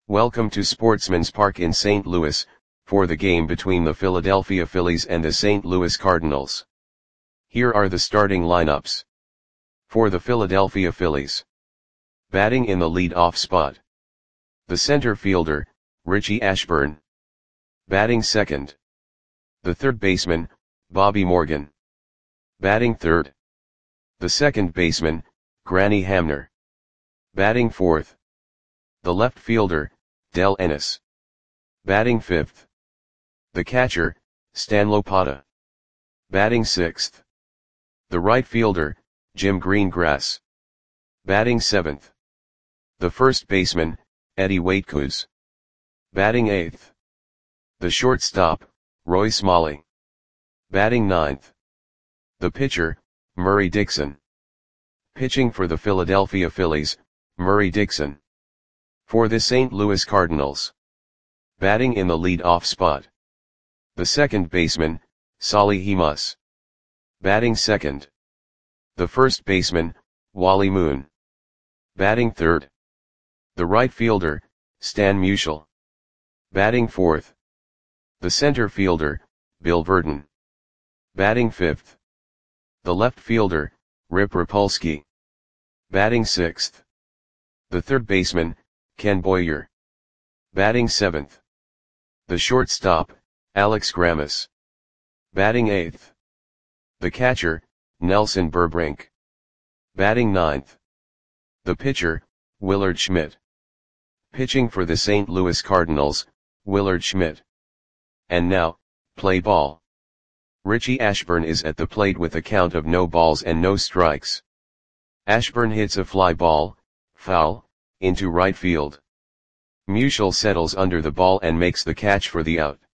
Welcome to Sportsman's Park in St. Louis, for the game between the Philadelphia Phillies and the St. Louis Cardinals. Here are the starting lineups. For the Philadelphia Phillies. Batting in the lead-off spot. The center fielder, Richie Ashburn. Batting second. The third baseman, Bobby Morgan. Batting third. The second baseman, Granny Hamner. Batting fourth. The left fielder, Del Ennis. Batting fifth. The catcher, Stan Lopata. Batting sixth. The right fielder, Jim Greengrass. Batting seventh. The first baseman, Eddie Waitkus. Batting eighth. The shortstop, Roy Smalley. Batting ninth. The pitcher, Murray Dixon. Pitching for the Philadelphia Phillies, Murray Dixon. For the St. Louis Cardinals. Batting in the lead-off spot. The second baseman, Solly Hemus. Batting second. The first baseman, Wally Moon. Batting third. The right fielder, Stan Musial. Batting fourth. The center fielder, Bill Virdon. Batting fifth. The left fielder, Rip Rapolsky. Batting sixth. The third baseman, Ken Boyer. Batting seventh. The shortstop, Alex Grammas. Batting eighth. The catcher, Nelson Burbrink. Batting ninth. The pitcher, Willard Schmidt. Pitching for the St. Louis Cardinals, Willard Schmidt. And now, play ball. Richie Ashburn is at the plate with a count of no balls and no strikes. Ashburn hits a fly ball, foul, into right field. Musial settles under the ball and makes the catch for the out.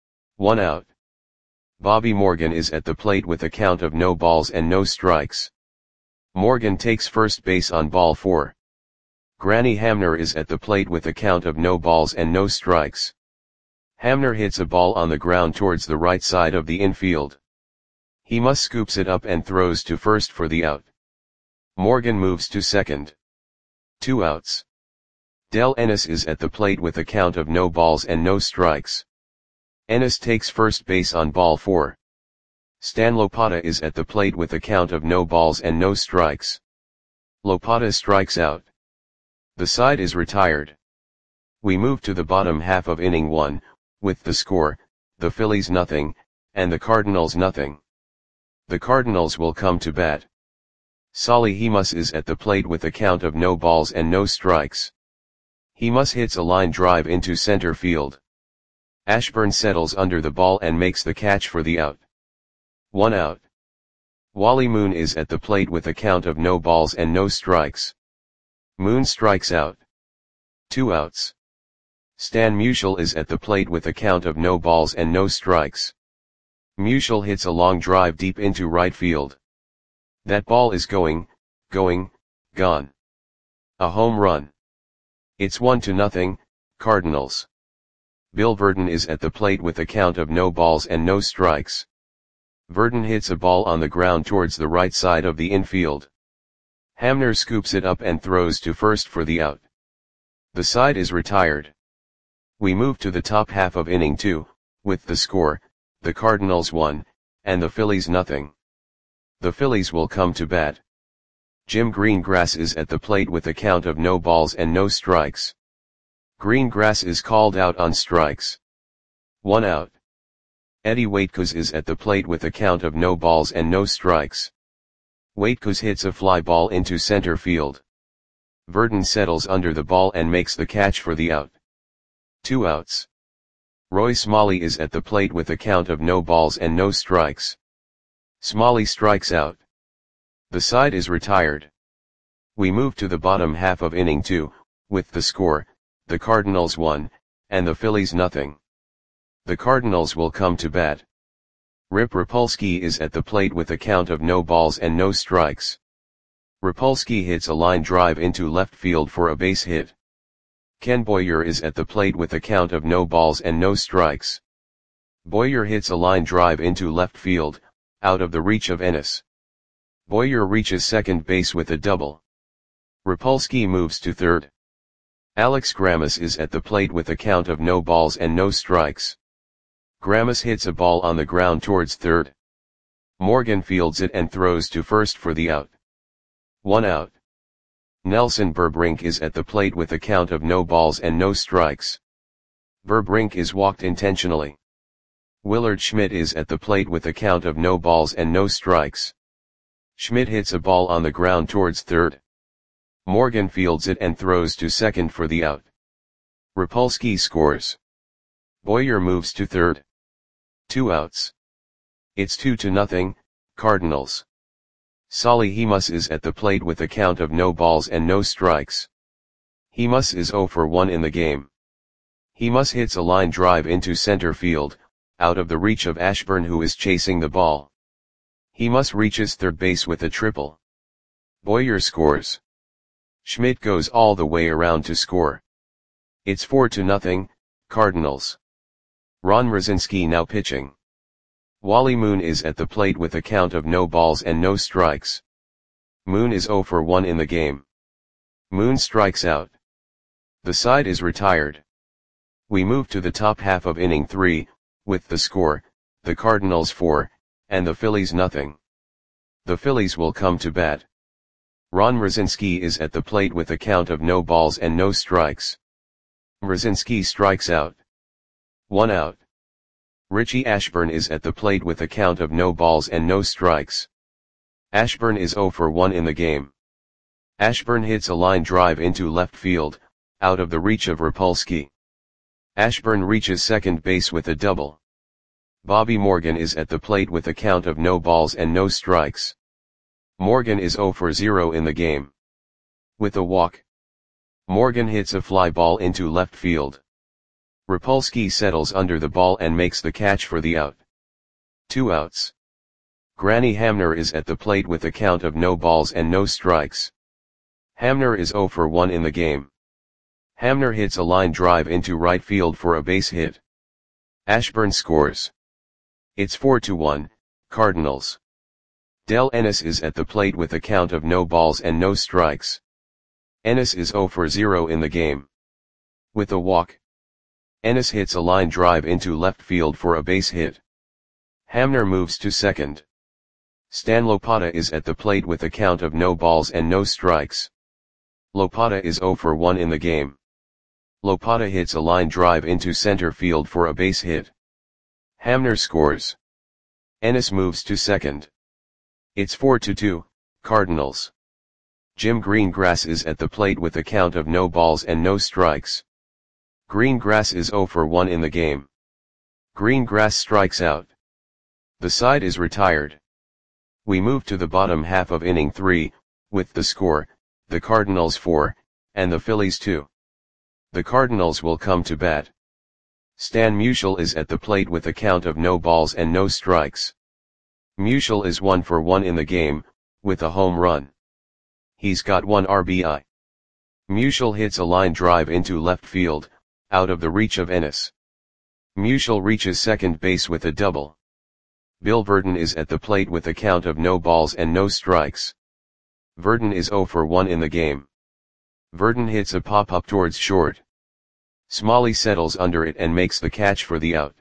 1 out. Bobby Morgan is at the plate with a count of no balls and no strikes. Morgan takes first base on ball 4. Granny Hamner is at the plate with a count of no balls and no strikes. Hamner hits a ball on the ground towards the right side of the infield. Hemus scoops it up and throws to first for the out. Morgan moves to second. 2 outs. Del Ennis is at the plate with a count of no balls and no strikes. Ennis takes first base on ball 4. Stan Lopata is at the plate with a count of no balls and no strikes. Lopata strikes out. The side is retired. We move to the bottom half of inning 1, with the score, the Phillies nothing, and the Cardinals nothing. The Cardinals will come to bat. Solly Hemus is at the plate with a count of no balls and no strikes. Hemus hits a line drive into center field. Ashburn settles under the ball and makes the catch for the out. 1 out. Wally Moon is at the plate with a count of no balls and no strikes. Moon strikes out. 2 outs. Stan Musial is at the plate with a count of no balls and no strikes. Musial hits a long drive deep into right field. That ball is gone. A home run. It's 1-0, Cardinals. Bill Virdon is at the plate with a count of no balls and no strikes. Virdon hits a ball on the ground towards the right side of the infield. Hamner scoops it up and throws to first for the out. The side is retired. We move to the top half of inning 2, with the score, the Cardinals 1, and the Phillies nothing. The Phillies will come to bat. Jim Greengrass is at the plate with a count of no balls and no strikes. Greengrass is called out on strikes. 1 out. Eddie Waitkus is at the plate with a count of no balls and no strikes. Waitkus hits a fly ball into center field. Virdon settles under the ball and makes the catch for the out. 2 outs. Roy Smalley is at the plate with a count of no balls and no strikes. Smalley strikes out. The side is retired. We move to the bottom half of inning 2, with the score, the Cardinals 1, and the Phillies nothing. The Cardinals will come to bat. Rip Rapolsky is at the plate with a count of no balls and no strikes. Rapolsky hits a line drive into left field for a base hit. Ken Boyer is at the plate with a count of no balls and no strikes. Boyer hits a line drive into left field, out of the reach of Ennis. Boyer reaches second base with a double. Rapolsky moves to third. Alex Grammas is at the plate with a count of no balls and no strikes. Grammas hits a ball on the ground towards third. Morgan fields it and throws to first for the out. 1 out. Nelson Berbrink is at the plate with a count of no balls and no strikes. Berbrink is walked intentionally. Willard Schmidt is at the plate with a count of no balls and no strikes. Schmidt hits a ball on the ground towards third. Morgan fields it and throws to second for the out. Rapolsky scores. Boyer moves to third. 2 outs. It's 2-0, Cardinals. Solly Hemus is at the plate with a count of no balls and no strikes. Hemus is 0 for 1 in the game. Hemus hits a line drive into center field, out of the reach of Ashburn, who is chasing the ball. Hemus reaches third base with a triple. Boyer scores. Schmidt goes all the way around to score. It's 4-0, Cardinals. Ron Mrozinski now pitching. Wally Moon is at the plate with a count of no balls and no strikes. Moon is 0 for 1 in the game. Moon strikes out. The side is retired. We move to the top half of inning 3, with the score, the Cardinals 4, and the Phillies nothing. The Phillies will come to bat. Ron Mrozinski is at the plate with a count of no balls and no strikes. Mrozinski strikes out. 1 out. Richie Ashburn is at the plate with a count of no balls and no strikes. Ashburn is 0 for 1 in the game. Ashburn hits a line drive into left field, out of the reach of Rapolsky. Ashburn reaches second base with a double. Bobby Morgan is at the plate with a count of no balls and no strikes. Morgan is 0 for 0 in the game. With a walk. Morgan hits a fly ball into left field. Rapolsky settles under the ball and makes the catch for the out. 2 outs. Granny Hamner is at the plate with a count of no balls and no strikes. Hamner is 0 for 1 in the game. Hamner hits a line drive into right field for a base hit. Ashburn scores. It's 4-1, Cardinals. Del Ennis is at the plate with a count of no balls and no strikes. Ennis is 0 for 0 in the game. With a walk. Ennis hits a line drive into left field for a base hit. Hamner moves to second. Stan Lopata is at the plate with a count of no balls and no strikes. Lopata is 0 for 1 in the game. Lopata hits a line drive into center field for a base hit. Hamner scores. Ennis moves to second. It's 4-2, Cardinals. Jim Greengrass is at the plate with a count of no balls and no strikes. Greengrass is 0 for 1 in the game. Greengrass strikes out. The side is retired. We move to the bottom half of inning 3, with the score, the Cardinals 4, and the Phillies 2. The Cardinals will come to bat. Stan Musial is at the plate with a count of no balls and no strikes. Musial is 1 for 1 in the game, with a home run. He's got 1 RBI. Musial hits a line drive into left field, out of the reach of Ennis. Musial reaches second base with a double. Bill Verdon is at the plate with a count of no balls and no strikes. Verdon is 0 for 1 in the game. Verdon hits a pop-up towards short. Smalley settles under it and makes the catch for the out.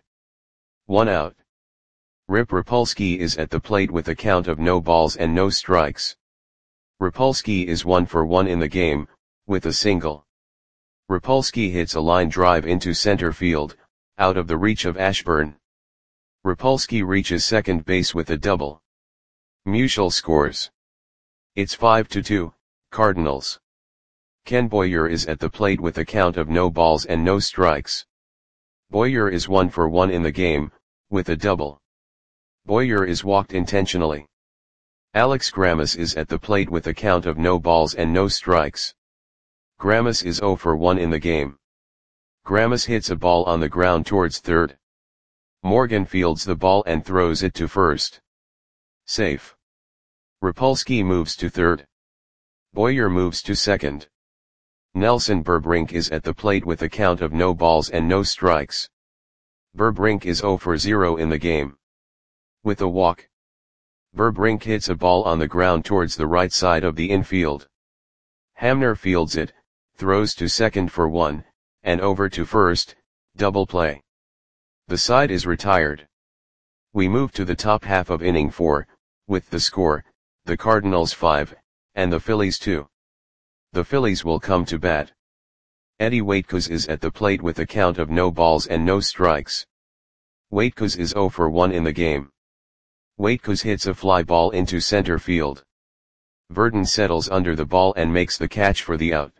1 out. Rip Rapolsky is at the plate with a count of no balls and no strikes. Rapolsky is 1 for 1 in the game, with a single. Rapolsky hits a line drive into center field, out of the reach of Ashburn. Rapolsky reaches second base with a double. Musial scores. It's 5-2, Cardinals. Ken Boyer is at the plate with a count of no balls and no strikes. Boyer is 1 for 1 in the game, with a double. Boyer is walked intentionally. Alex Grammas is at the plate with a count of no balls and no strikes. Grammas is 0 for 1 in the game. Grammas hits a ball on the ground towards third. Morgan fields the ball and throws it to first. Safe. Rapolsky moves to third. Boyer moves to second. Nelson Berbrink is at the plate with a count of no balls and no strikes. Berbrink is 0 for 0 in the game. With a walk. Berbrink hits a ball on the ground towards the right side of the infield. Hamner fields it, throws to second for 1, and over to first, double play. The side is retired. We move to the top half of inning 4, with the score, the Cardinals 5, and the Phillies 2. The Phillies will come to bat. Eddie Waitkos is at the plate with a count of no balls and no strikes. Waitkos is 0 for 1 in the game. Waitkos hits a fly ball into center field. Verdon settles under the ball and makes the catch for the out.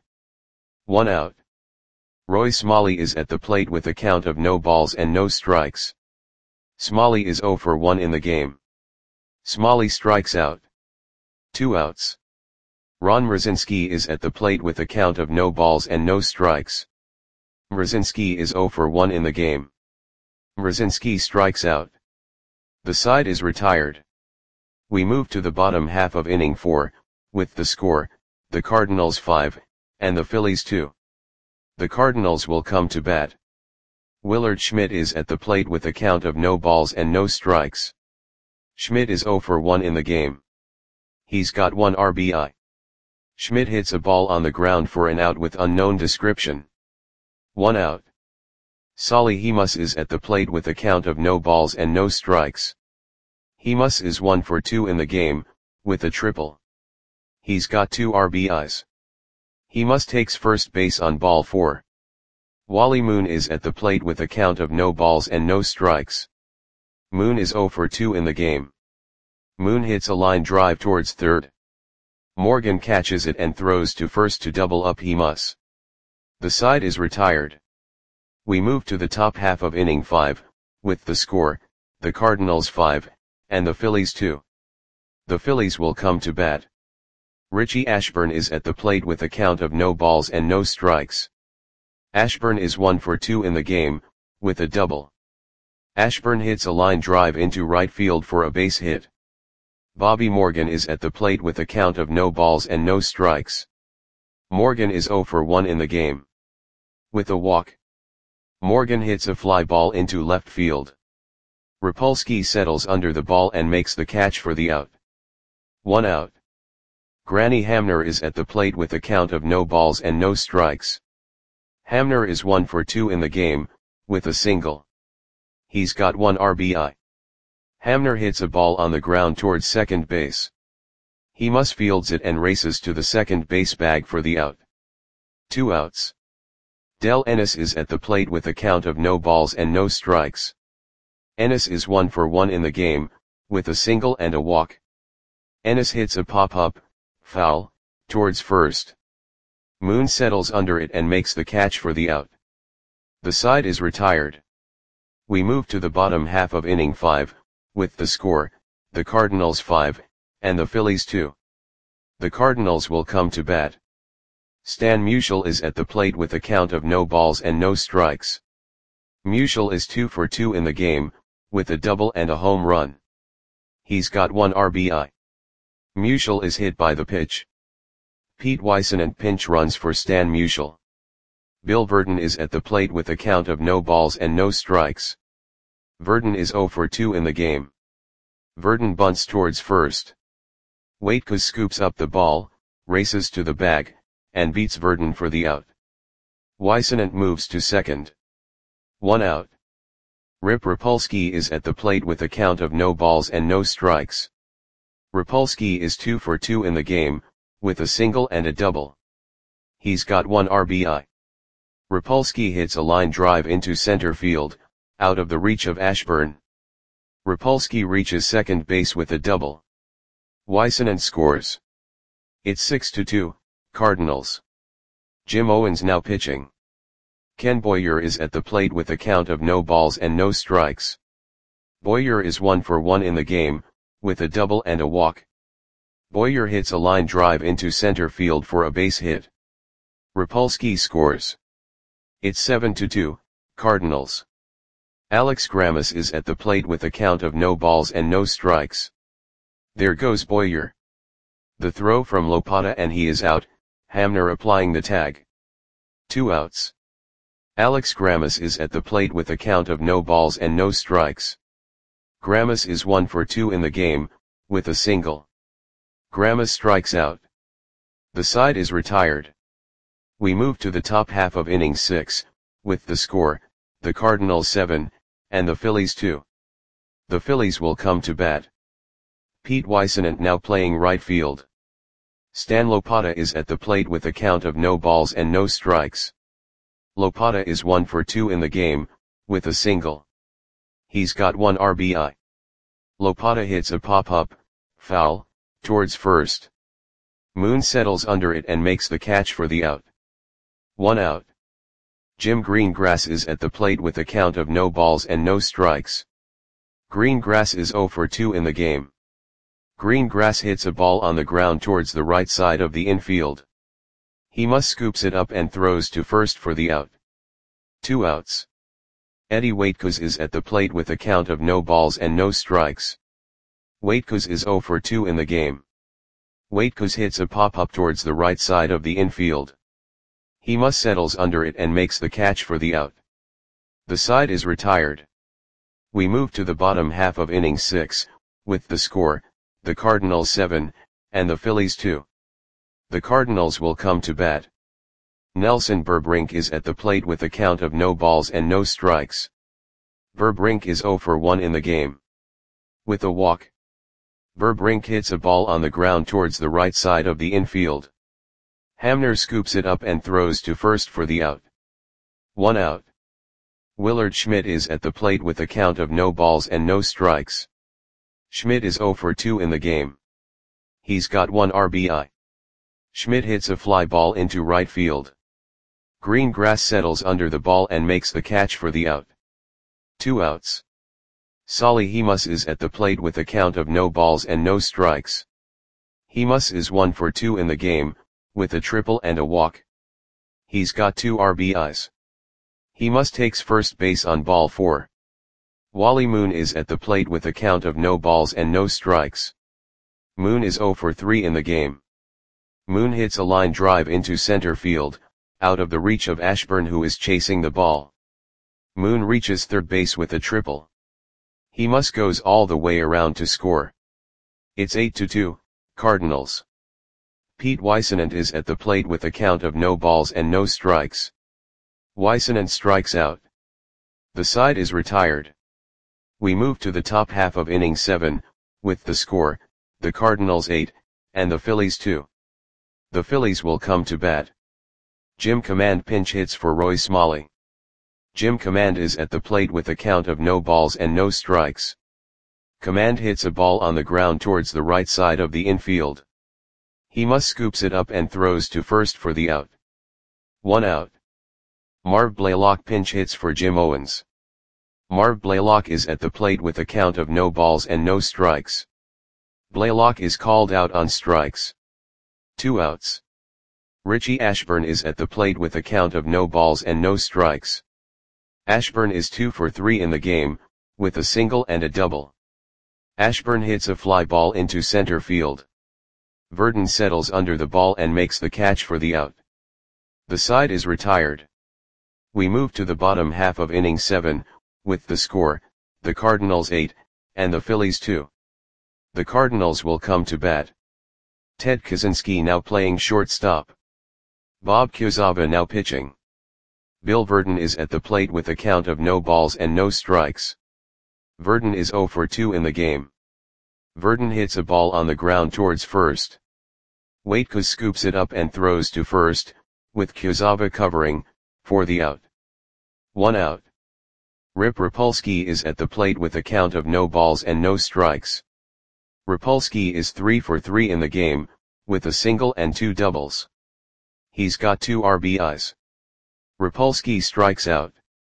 1 out. Roy Smalley is at the plate with a count of no balls and no strikes. Smalley is 0 for 1 in the game. Smalley strikes out. 2 outs. Ron Mrozinski is at the plate with a count of no balls and no strikes. Mrozinski is 0 for 1 in the game. Mrozinski strikes out. The side is retired. We move to the bottom half of inning 4, with the score, the Cardinals 5, and the Phillies 2. The Cardinals will come to bat. Willard Schmidt is at the plate with a count of no balls and no strikes. Schmidt is 0 for 1 in the game. He's got 1 RBI. Schmidt hits a ball on the ground for an out with unknown description. 1 out. Solly Hemus is at the plate with a count of no balls and no strikes. Hemus is 1 for 2 in the game, with a triple. He's got 2 RBIs. Hemus takes first base on ball 4. Wally Moon is at the plate with a count of no balls and no strikes. Moon is 0 for 2 in the game. Moon hits a line drive towards third. Morgan catches it and throws to first to double up Hemus. The side is retired. We move to the top half of inning 5, with the score, the Cardinals 5, and the Phillies 2. The Phillies will come to bat. Richie Ashburn is at the plate with a count of no balls and no strikes. Ashburn is 1 for 2 in the game, with a double. Ashburn hits a line drive into right field for a base hit. Bobby Morgan is at the plate with a count of no balls and no strikes. Morgan is 0 for 1 in the game. With a walk. Morgan hits a fly ball into left field. Rapolsky settles under the ball and makes the catch for the out. 1 out. Granny Hamner is at the plate with a count of no balls and no strikes. Hamner is 1 for 2 in the game, with a single. He's got 1 RBI. Hamner hits a ball on the ground towards second base. Hemus fields it and races to the second base bag for the out. 2 outs. Del Ennis is at the plate with a count of no balls and no strikes. Ennis is 1 for 1 in the game, with a single and a walk. Ennis hits a pop-up, foul, towards first. Moon settles under it and makes the catch for the out. The side is retired. We move to the bottom half of inning 5, with the score, the Cardinals 5, and the Phillies 2. The Cardinals will come to bat. Stan Musial is at the plate with a count of no balls and no strikes. Musial is 2 for 2 in the game, with a double and a home run. He's got 1 RBI. Musial is hit by the pitch. Pete Weissenant pinch runs for Stan Musial. Bill Verdon is at the plate with a count of no balls and no strikes. Verdon is 0 for 2 in the game. Verdon bunts towards first. Waitkos scoops up the ball, races to the bag, and beats Verdon for the out. Weissenant moves to second. 1 out. Rip Rapolsky is at the plate with a count of no balls and no strikes. Rapolsky is 2 for 2 in the game, with a single and a double. He's got 1 RBI. Rapolsky hits a line drive into center field, out of the reach of Ashburn. Rapolsky reaches second base with a double. Weissenant scores. It's 6-2, Cardinals. Jim Owens now pitching. Ken Boyer is at the plate with a count of no balls and no strikes. Boyer is 1 for 1 in the game, with a double and a walk. Boyer hits a line drive into center field for a base hit. Rapolsky scores. It's 7-2, Cardinals. Alex Grammas is at the plate with a count of no balls and no strikes. There goes Boyer. The throw from Lopata and he is out, Hamner applying the tag. 2 outs. Alex Grammas is at the plate with a count of no balls and no strikes. Grammas is 1 for 2 in the game, with a single. Grammas strikes out. The side is retired. We move to the top half of inning 6, with the score, the Cardinals 7, and the Phillies 2. The Phillies will come to bat. Pete Weissenant now playing right field. Stan Lopata is at the plate with a count of no balls and no strikes. Lopata is 1 for 2 in the game, with a single. He's got 1 RBI. Lopata hits a pop-up, foul, towards first. Moon settles under it and makes the catch for the out. 1 out. Jim Greengrass is at the plate with a count of no balls and no strikes. Greengrass is 0 for 2 in the game. Greengrass hits a ball on the ground towards the right side of the infield. He must scoops it up and throws to first for the out. 2 outs. Eddie Waitkos is at the plate with a count of no balls and no strikes. Waitkos is 0 for 2 in the game. Waitkos hits a pop-up towards the right side of the infield. He must settles under it and makes the catch for the out. The side is retired. We move to the bottom half of inning 6, with the score, the Cardinals 7, and the Phillies 2. The Cardinals will come to bat. Nelson Burbrink is at the plate with a count of no balls and no strikes. Burbrink is 0 for 1 in the game. With a walk. Burbrink hits a ball on the ground towards the right side of the infield. Hamner scoops it up and throws to first for the out. 1 out. Willard Schmidt is at the plate with a count of no balls and no strikes. Schmidt is 0 for 2 in the game. He's got 1 RBI. Schmidt hits a fly ball into right field. Greengrass settles under the ball and makes the catch for the out. 2 outs. Solly Hemus is at the plate with a count of no balls and no strikes. Hemus is 1 for 2 in the game, with a triple and a walk. He's got 2 RBIs. Hemus takes first base on ball 4. Wally Moon is at the plate with a count of no balls and no strikes. Moon is 0 for 3 in the game. Moon hits a line drive into center field, out of the reach of Ashburn, who is chasing the ball. Moon reaches third base with a triple. Hemus goes all the way around to score. It's 8-2, Cardinals. Pete Weissenant is at the plate with a count of no balls and no strikes. Weissenant strikes out. The side is retired. We move to the top half of inning 7, with the score, the Cardinals 8, and the Phillies 2. The Phillies will come to bat. Jim Command pinch hits for Roy Smalley. Jim Command is at the plate with a count of no balls and no strikes. Command hits a ball on the ground towards the right side of the infield. Hemus scoops it up and throws to first for the out. 1 out. Marv Blaylock pinch hits for Jim Owens. Marv Blaylock is at the plate with a count of no balls and no strikes. Blaylock is called out on strikes. 2 outs. Richie Ashburn is at the plate with a count of no balls and no strikes. Ashburn is 2 for 3 in the game, with a single and a double. Ashburn hits a fly ball into center field. Verdon settles under the ball and makes the catch for the out. The side is retired. We move to the bottom half of inning 7, with the score, the Cardinals 8, and the Phillies 2. The Cardinals will come to bat. Ted Kaczynski now playing shortstop. Bob Kuzawa now pitching. Bill Verdon is at the plate with a count of no balls and no strikes. Verdon is 0 for 2 in the game. Verdon hits a ball on the ground towards first. Waitkos scoops it up and throws to first, with Kuzawa covering, for the out. 1 out. Rip Rapolsky is at the plate with a count of no balls and no strikes. Rapolsky is 3 for 3 in the game, with a single and 2 doubles. He's got 2 RBIs. Rapolsky strikes out.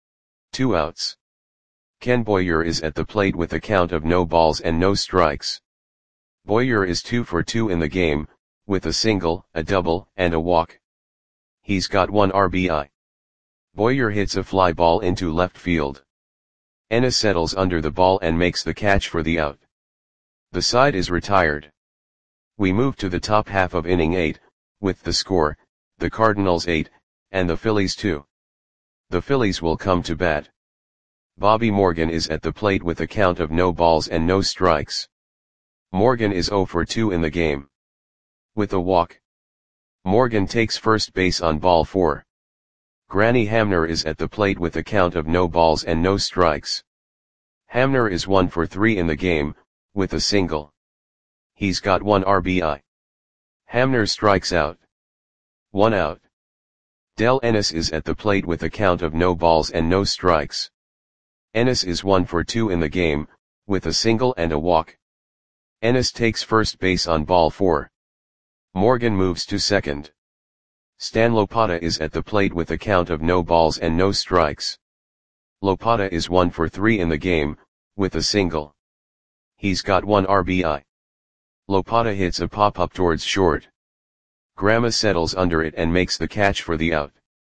2 outs. Ken Boyer is at the plate with a count of no balls and no strikes. Boyer is 2 for 2 in the game, with a single, a double, and a walk. He's got 1 RBI. Boyer hits a fly ball into left field. Ennis settles under the ball and makes the catch for the out. The side is retired. We move to the top half of inning 8, with the score, the Cardinals 8, and the Phillies 2. The Phillies will come to bat. Bobby Morgan is at the plate with a count of no balls and no strikes. Morgan is 0 for 2 in the game. With a walk. Morgan takes first base on ball 4. Granny Hamner is at the plate with a count of no balls and no strikes. Hamner is 1 for 3 in the game, with a single. He's got 1 RBI. Hamner strikes out. 1 out. Del Ennis is at the plate with a count of no balls and no strikes. Ennis is 1 for 2 in the game, with a single and a walk. Ennis takes first base on ball 4. Morgan moves to second. Stan Lopata is at the plate with a count of no balls and no strikes. Lopata is 1 for 3 in the game, with a single. He's got 1 RBI. Lopata hits a pop-up towards short. Grama settles under it and makes the catch for the out.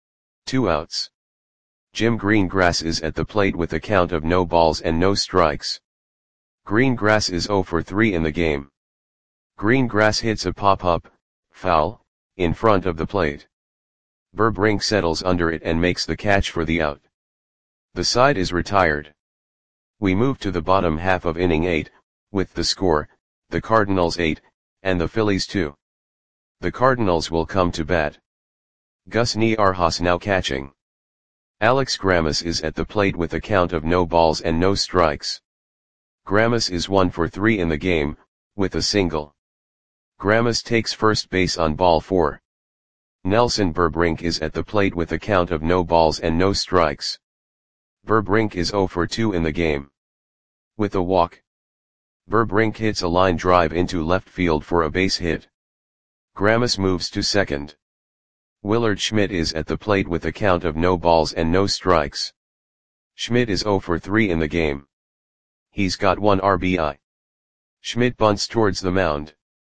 2 outs. Jim Greengrass is at the plate with a count of no balls and no strikes. Greengrass is 0 for 3 in the game. Greengrass hits a pop-up, foul, in front of the plate. Burr Brink settles under it and makes the catch for the out. The side is retired. We move to the bottom half of inning 8, with the score, the Cardinals 8, and the Phillies 2. The Cardinals will come to bat. Gus Niarjas now catching. Alex Grammas is at the plate with a count of no balls and no strikes. Grammas is 1 for 3 in the game, with a single. Grammas takes first base on ball 4. Nelson Burbrink is at the plate with a count of no balls and no strikes. Burbrink is 0 for 2 in the game. With a walk. Burbrink hits a line drive into left field for a base hit. Grammas moves to second. Willard Schmidt is at the plate with a count of no balls and no strikes. Schmidt is 0 for 3 in the game. He's got 1 RBI. Schmidt bunts towards the mound.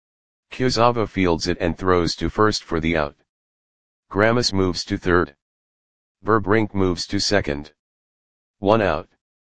Kuzawa fields it and throws to first for the out. Grammas moves to third. Burbrink moves to second. 1 out.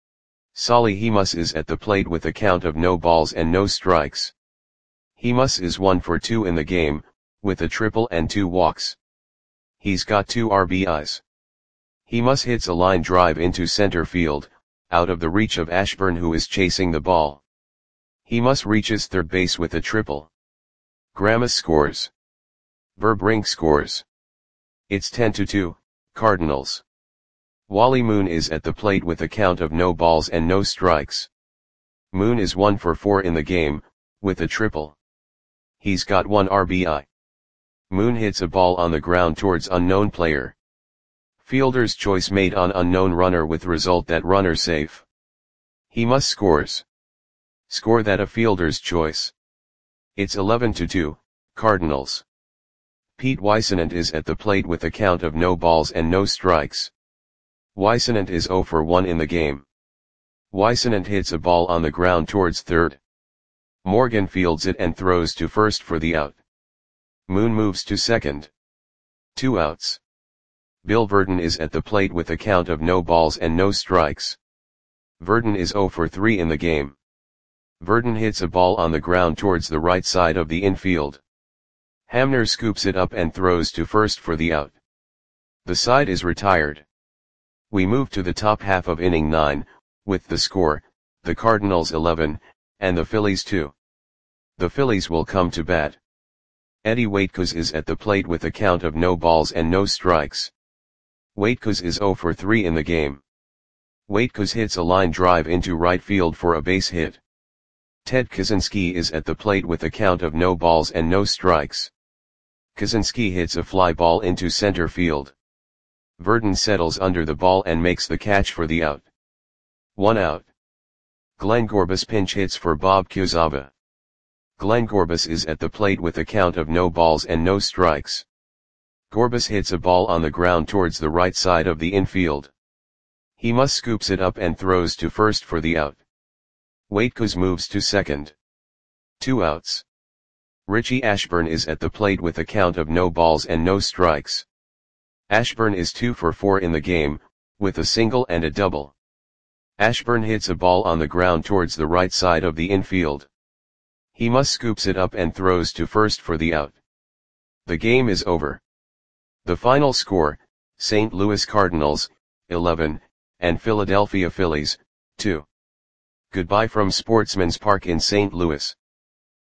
Solly Hemus is at the plate with a count of no balls and no strikes. Hemus is 1 for 2 in the game, with a triple and 2 walks. He's got 2 RBIs. Hemus hits a line drive into center field, out of the reach of Ashburn who is chasing the ball. Hemus reaches third base with a triple. Grammas scores. Burbrink scores. It's 10-2, Cardinals. Wally Moon is at the plate with a count of no balls and no strikes. Moon is 1 for 4 in the game, with a triple. He's got 1 RBI. Moon hits a ball on the ground towards unknown player. Fielder's choice made on unknown runner with result that runner safe. Hemus scores. Score that a fielder's choice. It's 11-2, Cardinals. Pete Weissenant is at the plate with a count of no balls and no strikes. Weissenant is 0 for 1 in the game. Weissenant hits a ball on the ground towards third. Morgan fields it and throws to first for the out. Moon moves to second. 2 outs. Bill Verdon is at the plate with a count of no balls and no strikes. Verdon is 0 for 3 in the game. Verdon hits a ball on the ground towards the right side of the infield. Hamner scoops it up and throws to first for the out. The side is retired. We move to the top half of inning 9, with the score, the Cardinals 11, and the Phillies 2. The Phillies will come to bat. Eddie Waitkos is at the plate with a count of no balls and no strikes. Waitkos is 0 for 3 in the game. Waitkos hits a line drive into right field for a base hit. Ted Kaczynski is at the plate with a count of no balls and no strikes. Kaczynski hits a fly ball into center field. Verdon settles under the ball and makes the catch for the out. 1 out. Glenn Gorbis pinch hits for Bob Kuzawa. Glenn Gorbis is at the plate with a count of no balls and no strikes. Gorbis hits a ball on the ground towards the right side of the infield. Hemus scoops it up and throws to first for the out. Waitkos moves to second. 2 outs. Richie Ashburn is at the plate with a count of no balls and no strikes. Ashburn is 2 for 4 in the game, with a single and a double. Ashburn hits a ball on the ground towards the right side of the infield. Hemus scoops it up and throws to first for the out. The game is over. The final score, St. Louis Cardinals, 11, and Philadelphia Phillies, 2. Goodbye from Sportsman's Park in St. Louis.